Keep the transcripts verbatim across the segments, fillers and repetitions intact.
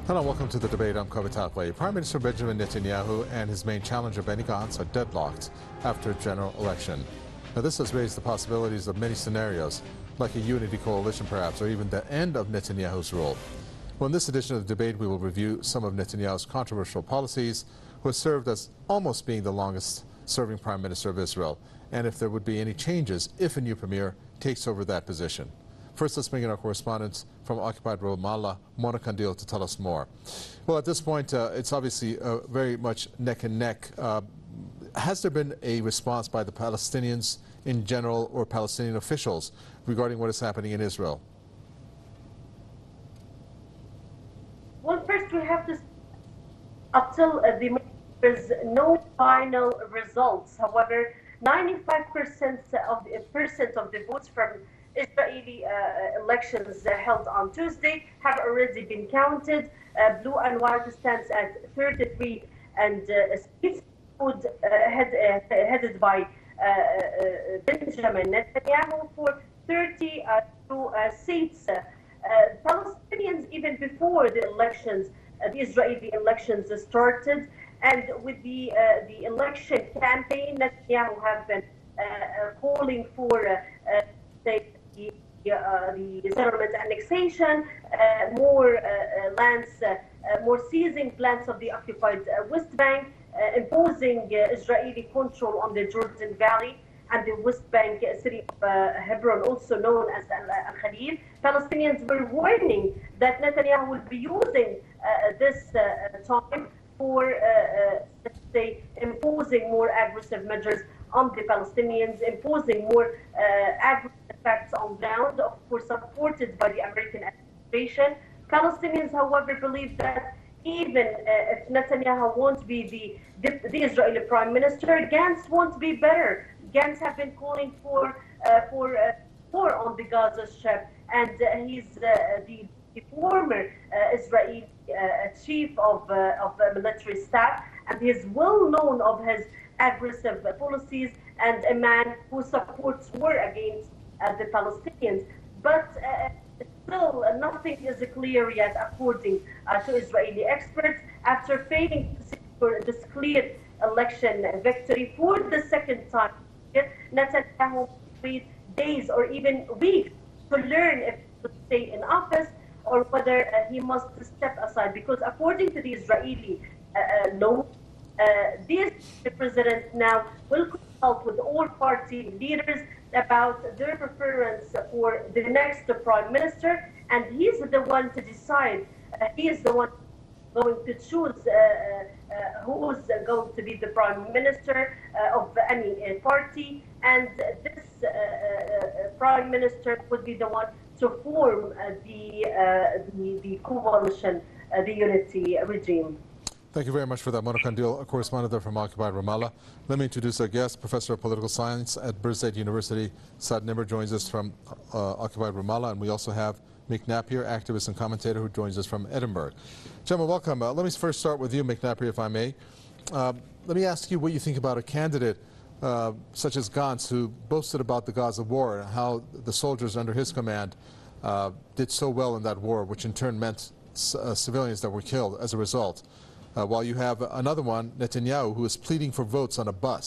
Hello, welcome to the debate. I'm Kavita Akwe. Prime Minister Benjamin Netanyahu and his main challenger Benny Gantz are deadlocked after a general election. Now, this has raised the possibilities of many scenarios, like a unity coalition perhaps, or even the end of Netanyahu's rule. Well, in this edition of the debate, we will review some of Netanyahu's controversial policies, who has served as almost being the longest serving Prime Minister of Israel, and if there would be any changes if a new premier takes over that position. First, let's bring in our correspondent from occupied Ramallah, Mona Kandil, to tell us more. Well, at this point, uh, it's obviously uh, very much neck and neck. Uh, has there been a response by the Palestinians in general or Palestinian officials regarding what is happening in Israel? Well, first we have to, up till uh, the there's no final results. However, ninety-five percent of the percent of the votes from Israeli uh, elections uh, held on Tuesday have already been counted. Uh, blue and white stands at thirty-three, and uh, Spitz would uh, head, uh, headed by uh, uh, Benjamin Netanyahu for thirty-two uh, seats. Uh, Palestinians, even before the elections, uh, the Israeli elections started, and with the uh, the election campaign, Netanyahu have been uh, uh, calling for uh, uh, the The, uh, the settlement annexation, uh, more uh, uh, lands, uh, uh, more seizing lands of the occupied uh, West Bank, uh, imposing uh, Israeli control on the Jordan Valley and the West Bank uh, city of uh, Hebron, also known as Al-Khalil. Palestinians were warning that Netanyahu will be using uh, this uh, time for, uh, uh, let's say, imposing more aggressive measures on the Palestinians, imposing more uh, aggressive effects on ground, of course supported by the American administration. Palestinians, however, believe that even uh, if Netanyahu won't be the, the, the Israeli prime minister, Gantz won't be better. Gantz have been calling for uh, for uh, war on the Gaza Strip, and uh, he's uh, the, the former uh, Israeli uh, chief of uh, of uh, military staff, and he is well known of his aggressive policies and a man who supports war against uh, the Palestinians. But uh, still, uh, nothing is clear yet, according uh, to Israeli experts. After failing to secure this clear election victory for the second time, Netanyahu needs days or even weeks to learn if he will stay in office or whether uh, he must step aside. Because according to the Israeli uh, uh, law, Uh, this the president now will consult with all party leaders about their preference for the next prime minister, and he's the one to decide. Uh, he is the one going to choose uh, uh, who is going to be the prime minister uh, of any uh, party, and this uh, uh, prime minister would be the one to form uh, the, uh, the the coalition, uh, the unity regime. Thank you very much for that, Mona Kandil, a correspondent there from occupied Ramallah. Let me introduce our guest, Professor of Political Science at Birzeit University. Saad Nimr joins us from uh, occupied Ramallah, and we also have Mick Napier, activist and commentator, who joins us from Edinburgh. Gentlemen, welcome. Uh, let me first start with you, Mick Napier, if I may. Uh, let me ask you what you think about a candidate uh, such as Gantz, who boasted about the Gaza war and how the soldiers under his command uh, did so well in that war, which in turn meant uh, civilians that were killed as a result. Uh, while you have another one, Netanyahu, who is pleading for votes on a bus.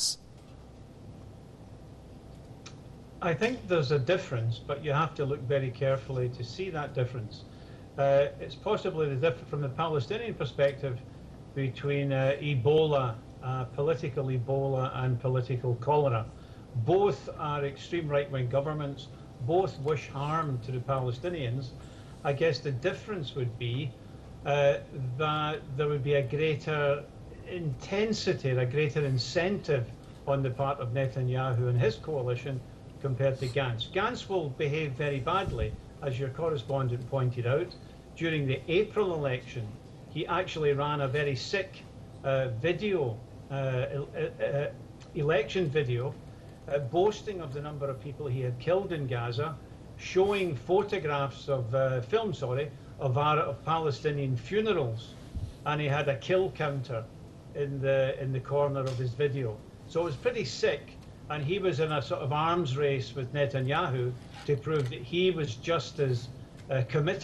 I think there's a difference, but you have to look very carefully to see that difference. Uh, it's possibly the difference from the Palestinian perspective between uh, Ebola, uh, political Ebola and political cholera. Both are extreme right-wing governments. Both wish harm to the Palestinians. I guess the difference would be Uh, that there would be a greater intensity, a greater incentive on the part of Netanyahu and his coalition compared to Gantz. Gantz will behave very badly, as your correspondent pointed out. During the April election, he actually ran a very sick uh, video, uh, uh, election video, uh, boasting of the number of people he had killed in Gaza, showing photographs of, uh, film, sorry, Of, our, of Palestinian funerals, and he had a kill counter in the in the corner of his video. So it was pretty sick, and he was in a sort of arms race with Netanyahu to prove that he was just as uh, committed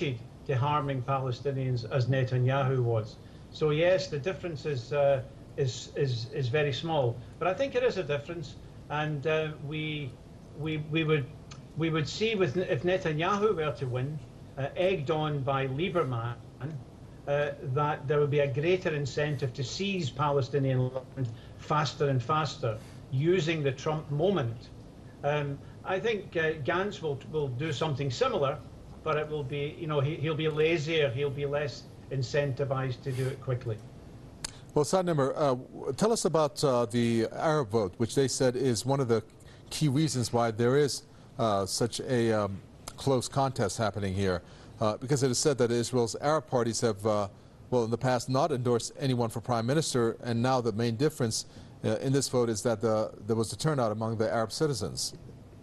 to harming Palestinians as Netanyahu was. So yes, the difference is uh, is, is is very small, but I think it is a difference, and uh, we we we would we would see with if Netanyahu were to win, uh, egged on by Lieberman, uh, that there would be a greater incentive to seize Palestinian land faster and faster, using the Trump moment. Um, I think uh, Gantz will will do something similar, but it will be, you know, he, he'll be lazier, he'll be less incentivized to do it quickly. Well, Saad Nimr, uh, tell us about uh, the Arab vote, which they said is one of the key reasons why there is uh, such a um, close contest happening here, uh, because it is said that Israel's Arab parties have, uh, well, in the past not endorsed anyone for prime minister, and now the main difference uh, in this vote is that the, there was a turnout among the Arab citizens.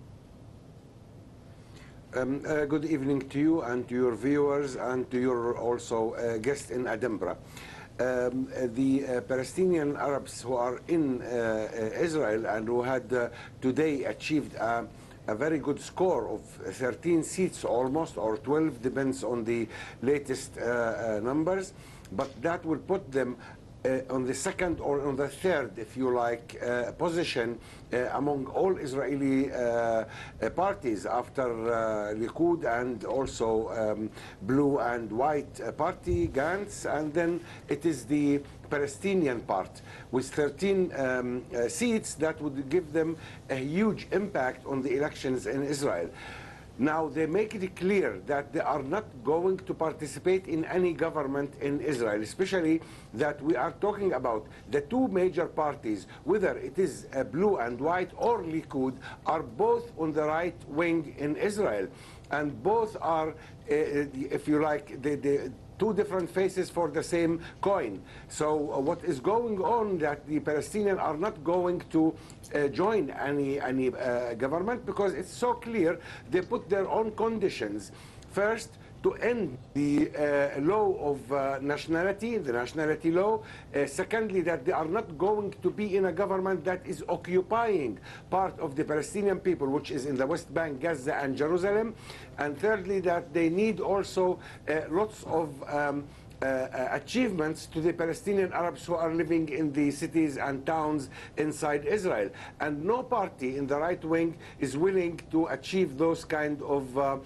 Um, uh, good evening to you and to your viewers and to your also uh, guest in Edinburgh. Um, uh, the uh, Palestinian Arabs who are in uh, uh, Israel and who had uh, today achieved uh, a very good score of thirteen seats almost, or twelve, depends on the latest uh, uh, numbers, but that will put them Uh, on the second or on the third, if you like, uh, position uh, among all Israeli uh, uh, parties after uh, Likud and also um, blue and white uh, party, Gantz, and then it is the Palestinian part with thirteen um, uh, seats that would give them a huge impact on the elections in Israel. Now, they make it clear that they are not going to participate in any government in Israel, especially that we are talking about the two major parties, whether it is uh, blue and white or Likud, are both on the right wing in Israel. And both are, uh, if you like, the, the two different faces for the same coin. So uh, what is going on that the Palestinians are not going to uh, join any, any uh, government, because it's so clear they put their own conditions. First, to end the uh, law of uh, nationality, the nationality law. Uh, secondly, that they are not going to be in a government that is occupying part of the Palestinian people, which is in the West Bank, Gaza, and Jerusalem. And thirdly, that they need also uh, lots of um, Uh, uh, achievements to the Palestinian Arabs who are living in the cities and towns inside Israel. And no party in the right wing is willing to achieve those kind of uh, uh,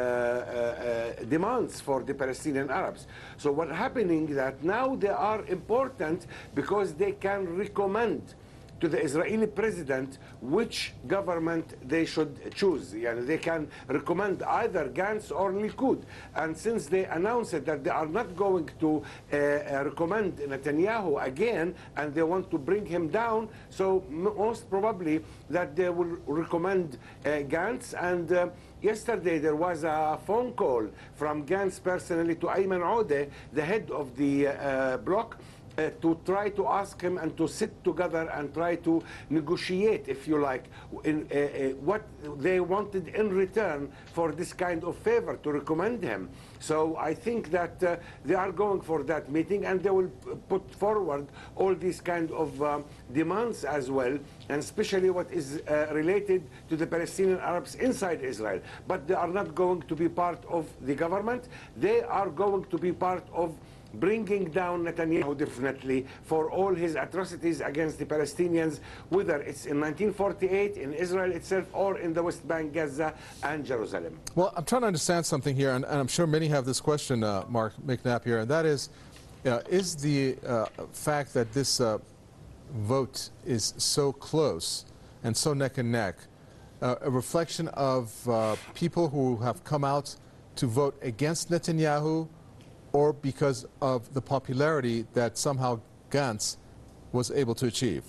uh, demands for the Palestinian Arabs. So what's happening that now they are important because they can recommend to the Israeli president which government they should choose. Yani they can recommend either Gantz or Likud. And since they announced that they are not going to uh, recommend Netanyahu again and they want to bring him down, so most probably that they will recommend uh, Gantz. And uh, yesterday there was a phone call from Gantz personally to Ayman Odeh, the head of the uh, bloc, Uh, to try to ask him and to sit together and try to negotiate, if you like, in, uh, uh, what they wanted in return for this kind of favor to recommend him. So I think that uh, they are going for that meeting, and they will put forward all these kind of um, demands as well, and especially what is uh, related to the Palestinian Arabs inside Israel. But they are not going to be part of the government. They are going to be part of bringing down Netanyahu, definitely, for all his atrocities against the Palestinians, whether it's in nineteen forty-eight in Israel itself or in the West Bank, Gaza, and Jerusalem. Well, I'm trying to understand something here, and, and I'm sure many have this question, uh, Mark McNabb here, and that is, uh, is the uh, fact that this uh, vote is so close and so neck and neck uh, a reflection of uh, people who have come out to vote against Netanyahu, or because of the popularity that somehow Gantz was able to achieve?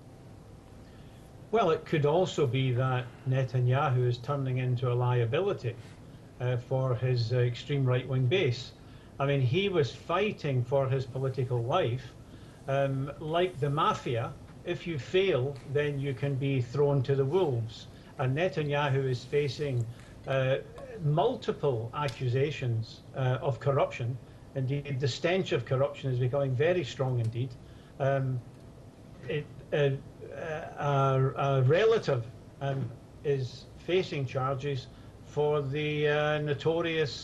Well, it could also be that Netanyahu is turning into a liability uh, for his uh, extreme right-wing base. I mean, he was fighting for his political life. Um, like the mafia, if you fail, then you can be thrown to the wolves. And Netanyahu is facing uh, multiple accusations uh, of corruption. Indeed, the stench of corruption is becoming very strong indeed. Um, it, uh, uh, a, a relative um, is facing charges for the uh, notorious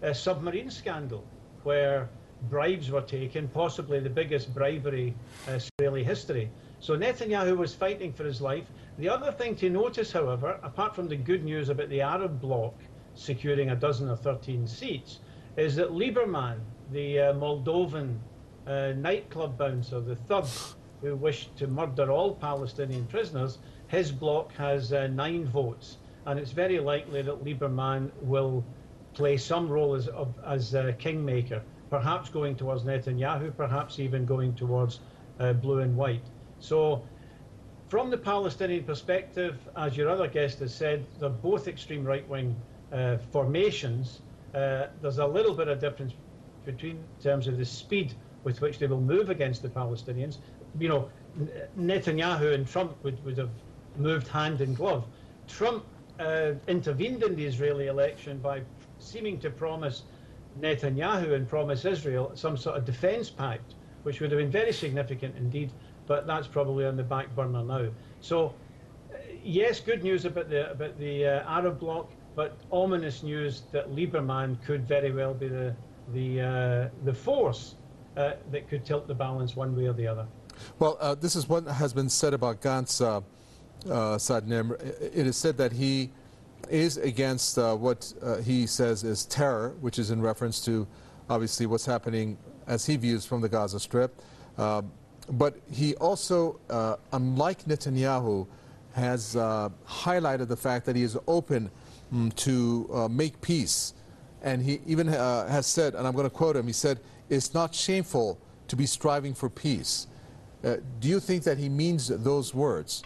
uh, submarine scandal, where bribes were taken, possibly the biggest bribery in Israeli history. So Netanyahu was fighting for his life. The other thing to notice, however, apart from the good news about the Arab bloc securing a dozen or thirteen seats, is that Lieberman, the uh, Moldovan uh, nightclub bouncer, the thug who wished to murder all Palestinian prisoners, his bloc has uh, nine votes. And it's very likely that Lieberman will play some role as, of, as uh, kingmaker, perhaps going towards Netanyahu, perhaps even going towards uh, blue and white. So from the Palestinian perspective, as your other guest has said, they're both extreme right-wing uh, formations. Uh, there's a little bit of difference between in terms of the speed with which they will move against the Palestinians. You know, Netanyahu and Trump would, would have moved hand in glove. Trump uh, intervened in the Israeli election by seeming to promise Netanyahu and promise Israel some sort of defense pact, which would have been very significant indeed, but that's probably on the back burner now. So, uh, yes, good news about the about the uh, Arab bloc, but ominous news that Lieberman could very well be the the uh, the force uh, that could tilt the balance one way or the other. Well, uh, this is what has been said about Gantz, uh, uh, Saad Nimr. It is said that he is against uh, what uh, he says is terror, which is in reference to obviously what's happening as he views from the Gaza Strip. Uh, but he also, uh, unlike Netanyahu, has uh, highlighted the fact that he is open um, to uh, make peace. And he even uh, has said, and I'm going to quote him, he said, "It's not shameful to be striving for peace." Uh, do you think that he means those words?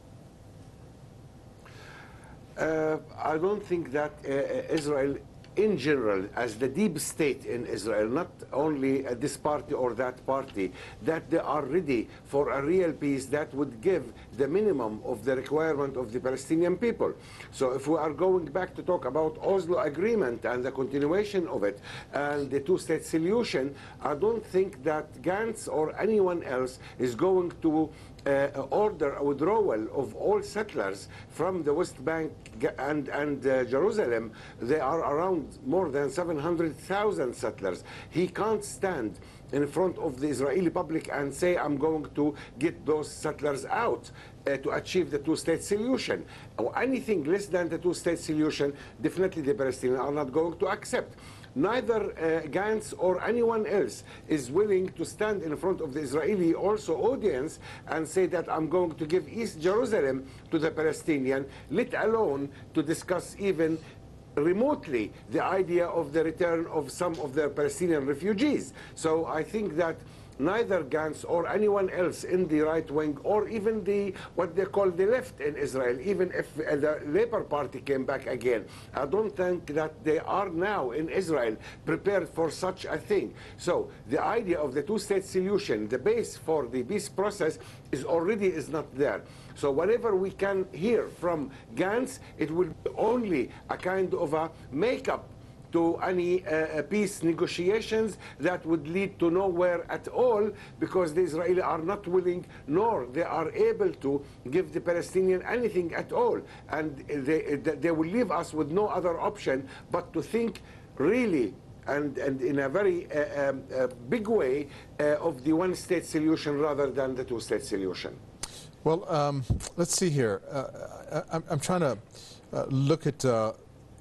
Uh, I don't think that uh, Israel in general, as the deep state in Israel, not only uh, this party or that party, that they are ready for a real peace that would give the minimum of the requirement of the Palestinian people. So if we are going back to talk about Oslo Agreement and the continuation of it and the two-state solution, I don't think that Gantz or anyone else is going to Uh, order a withdrawal of all settlers from the West Bank and, and uh, Jerusalem. They are around more than seven hundred thousand settlers. He can't stand in front of the Israeli public and say, I'm going to get those settlers out uh, to achieve the two-state solution. Or anything less than the two-state solution, definitely the Palestinians are not going to accept. Neither uh, Gantz or anyone else is willing to stand in front of the Israeli also audience and say that I'm going to give East Jerusalem to the Palestinian, let alone to discuss even remotely the idea of the return of some of the Palestinian refugees. So I think that neither Gantz or anyone else in the right wing or even the what they call the left in Israel, even if uh, the Labour Party came back again, I don't think that they are now in Israel prepared for such a thing. So the idea of the two-state solution, the base for the peace process, is already is not there. So whatever we can hear from Gantz, it will be only a kind of a make-up to any uh, peace negotiations that would lead to nowhere at all, because the Israelis are not willing, nor they are able to give the Palestinian anything at all. And they, they will leave us with no other option but to think really and, and in a very uh, um, uh, big way uh, of the one-state solution rather than the two-state solution. Well, um, let's see here. Uh, I, I'm trying to uh, look at uh,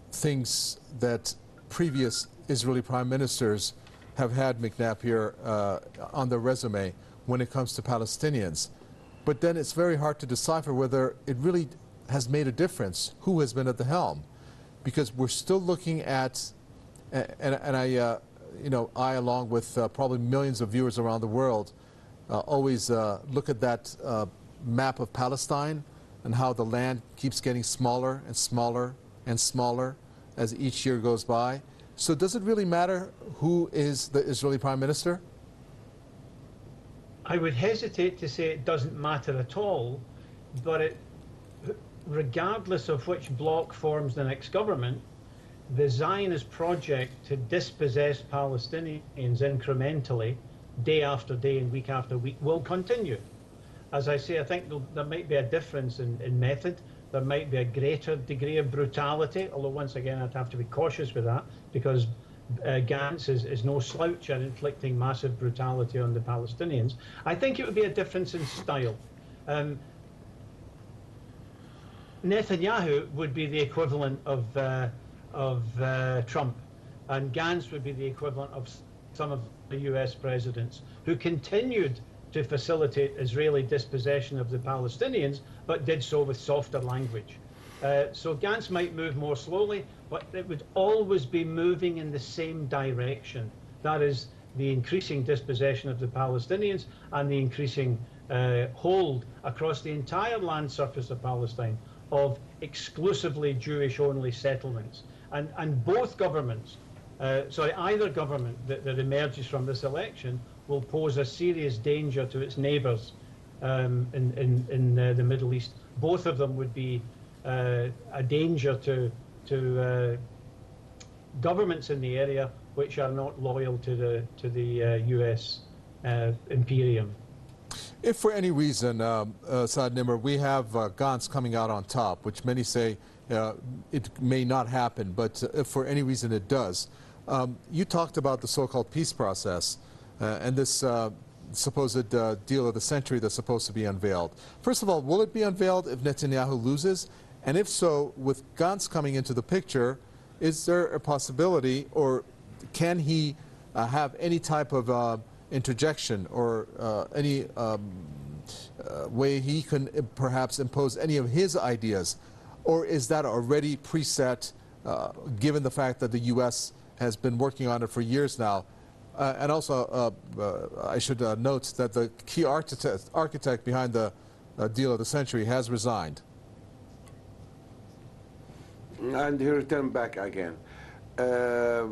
things that previous Israeli prime ministers have had, McNabb, here uh, on their resume when it comes to Palestinians. But then it's very hard to decipher whether it really has made a difference who has been at the helm, because we're still looking at, and, and I, uh, you know, I along with uh, probably millions of viewers around the world, uh, always uh, look at that uh, map of Palestine and how the land keeps getting smaller and smaller and smaller as each year goes by. So does it really matter who is the Israeli prime minister? I would hesitate to say it doesn't matter at all, but it, regardless of which bloc forms the next government, the Zionist project to dispossess Palestinians incrementally, day after day and week after week, will continue. As I say, I think there might be a difference in, in method. There might be a greater degree of brutality, although once again I'd have to be cautious with that, because uh, Gantz is, is no slouch at inflicting massive brutality on the Palestinians. I think it would be a difference in style. Um, Netanyahu would be the equivalent of, uh, of uh, Trump, and Gantz would be the equivalent of some of the U S presidents who continued to facilitate Israeli dispossession of the Palestinians, but did so with softer language. Uh, so Gantz might move more slowly, but it would always be moving in the same direction. That is the increasing dispossession of the Palestinians and the increasing uh, hold across the entire land surface of Palestine of exclusively Jewish-only settlements. And, and both governments, uh, sorry, either government that, that emerges from this election will pose a serious danger to its neighbours um, in, in, in uh, the Middle East. Both of them would be uh, a danger to, to uh, governments in the area which are not loyal to the, to the uh, U S uh, imperium. If for any reason, um, uh, Saad Nimr, we have uh, Gantz coming out on top, which many say uh, it may not happen, but uh, if for any reason it does, um, you talked about the so-called peace process uh, and this uh, supposed uh, deal of the century that's supposed to be unveiled. First of all, will it be unveiled if Netanyahu loses? And if so, with Gantz coming into the picture, is there a possibility, or can he uh, have any type of uh, interjection or uh, any um, uh, way he can perhaps impose any of his ideas? Or is that already preset, uh, given the fact that the U S has been working on it for years now? Uh, and also, uh, uh, I should uh, note that the key architect, architect behind the uh, deal of the century has resigned. And he returned back again. Uh,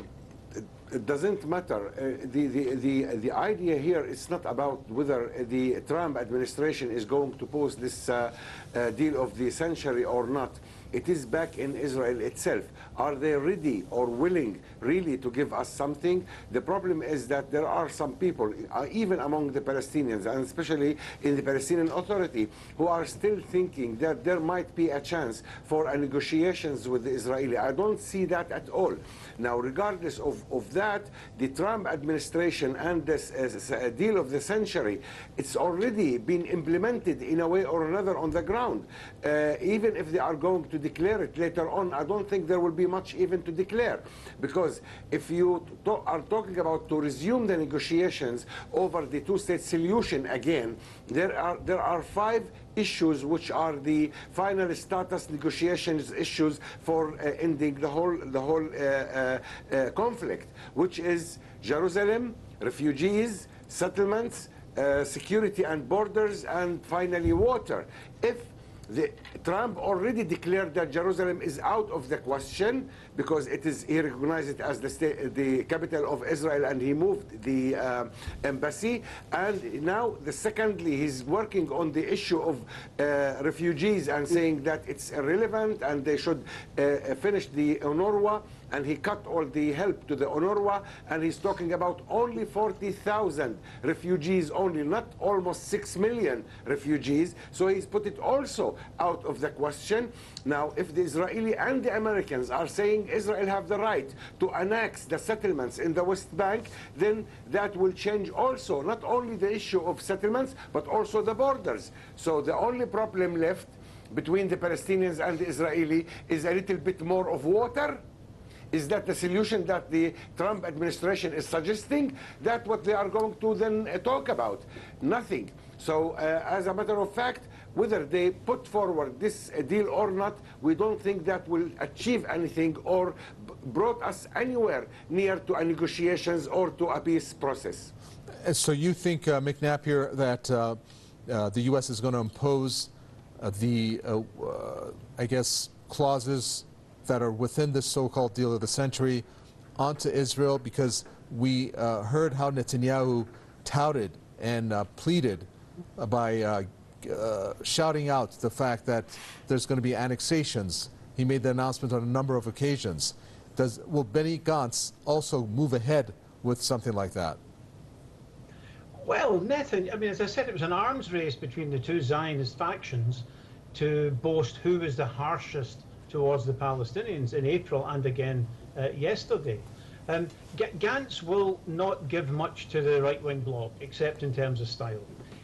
It doesn't matter. Uh, the, the, the, the idea here is not about whether the Trump administration is going to pose this uh, uh, deal of the century or not. It is back in Israel itself. Are they ready or willing really to give us something? The problem is that there are some people, uh, even among the Palestinians, and especially in the Palestinian Authority, who are still thinking that there might be a chance for a negotiations with the Israeli. I don't see that at all. Now, regardless of, of that, the Trump administration and this uh, deal of the century, it's already been implemented in a way or another on the ground. Uh, even if they are going to declare it later on, I don't think there will be much even to declare. Because if you to are talking about to resume the negotiations over the two-state solution again, there are, there are five issues which are the final status negotiations issues for uh, ending the whole the whole uh, uh, uh, conflict, which is Jerusalem, refugees, settlements, uh, security and borders, and finally water. If the, Trump already declared that Jerusalem is out of the question because it is, he recognized it as the, state, the capital of Israel, and he moved the uh, embassy. And now, the secondly, he's working on the issue of uh, refugees and saying that it's irrelevant and they should uh, finish the UNRWA. And he cut all the help to the UNRWA, and he's talking about only forty thousand refugees only, not almost six million refugees. So he's put it also out of the question. Now, if the Israeli and the Americans are saying Israel have the right to annex the settlements in the West Bank, then that will change also, not only the issue of settlements, but also the borders. So the only problem left between the Palestinians and the Israeli is a little bit more of water. Is that the solution that the Trump administration is suggesting? That's what they are going to then uh, talk about. Nothing. So uh, as a matter of fact, whether they put forward this uh, deal or not, we don't think that will achieve anything or b brought us anywhere near to a negotiations or to a peace process. So you think, uh, McNapier, that uh, uh, the U S is going to impose uh, the, uh, uh, I guess, clauses that are within this so-called deal of the century onto Israel? Because we uh, heard how Netanyahu touted and uh, pleaded uh, by uh, uh, shouting out the fact that there's going to be annexations. He made the announcement on a number of occasions. Does, will Benny Gantz also move ahead with something like that? Well, Netanyahu, I mean, as I said, it was an arms race between the two Zionist factions to boast who was the harshest towards the Palestinians in April and again uh, yesterday. Um, G Gantz will not give much to the right-wing bloc, except in terms of style.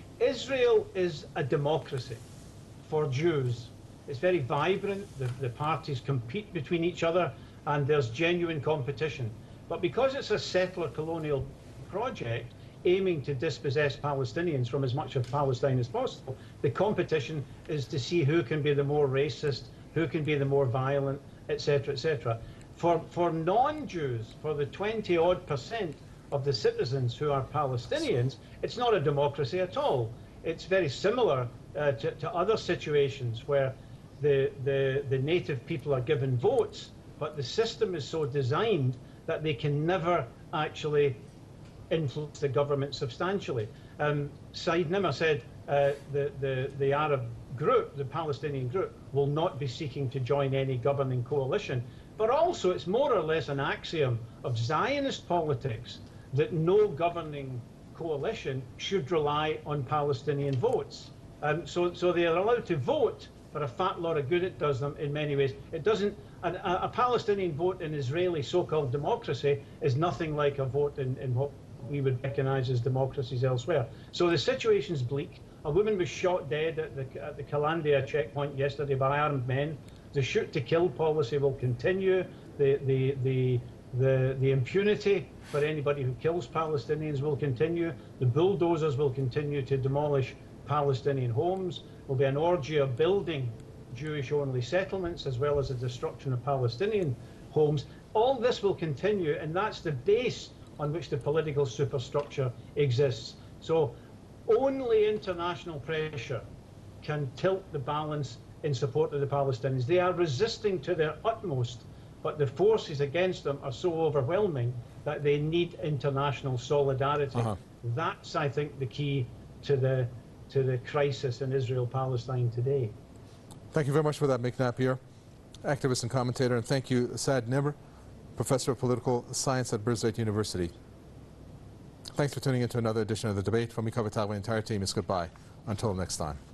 Israel is a democracy for Jews. It's very vibrant, the, the parties compete between each other, and there's genuine competition. But because it's a settler colonial project aiming to dispossess Palestinians from as much of Palestine as possible, the competition is to see who can be the more racist, who can be the more violent, et cetera, et cetera. For, for non-Jews, for the twenty odd percent of the citizens who are Palestinians, it's not a democracy at all. It's very similar uh, to, to other situations where the, the, the native people are given votes, but the system is so designed that they can never actually influence the government substantially. Um, Said Nimr said uh, the, the, the Arab group, the Palestinian group, will not be seeking to join any governing coalition. But also, it's more or less an axiom of Zionist politics that no governing coalition should rely on Palestinian votes. Um, so, so they are allowed to vote for a fat lot of good it does them in many ways. It doesn't, a, a Palestinian vote in Israeli so-called democracy is nothing like a vote in, in what we would recognize as democracies elsewhere. So the situation's bleak. A woman was shot dead at the, at the Kalandia checkpoint yesterday by armed men. The shoot-to-kill policy will continue. The, the, the, the, the impunity for anybody who kills Palestinians will continue. The bulldozers will continue to demolish Palestinian homes. There will be an orgy of building Jewish-only settlements as well as the destruction of Palestinian homes. All this will continue, and that's the base on which the political superstructure exists. So only international pressure can tilt the balance in support of the Palestinians. They are resisting to their utmost, but the forces against them are so overwhelming that they need international solidarity. Uh-huh. That's, I think, the key to the to the crisis in Israel-Palestine today. Thank you very much for that, Mick Napier, activist and commentator, and thank you, Saad Nimr, Professor of Political Science at Birzeit University. Thanks for tuning in to another edition of The Debate. From me, Kaveh Taghi, the entire team is goodbye. Until next time.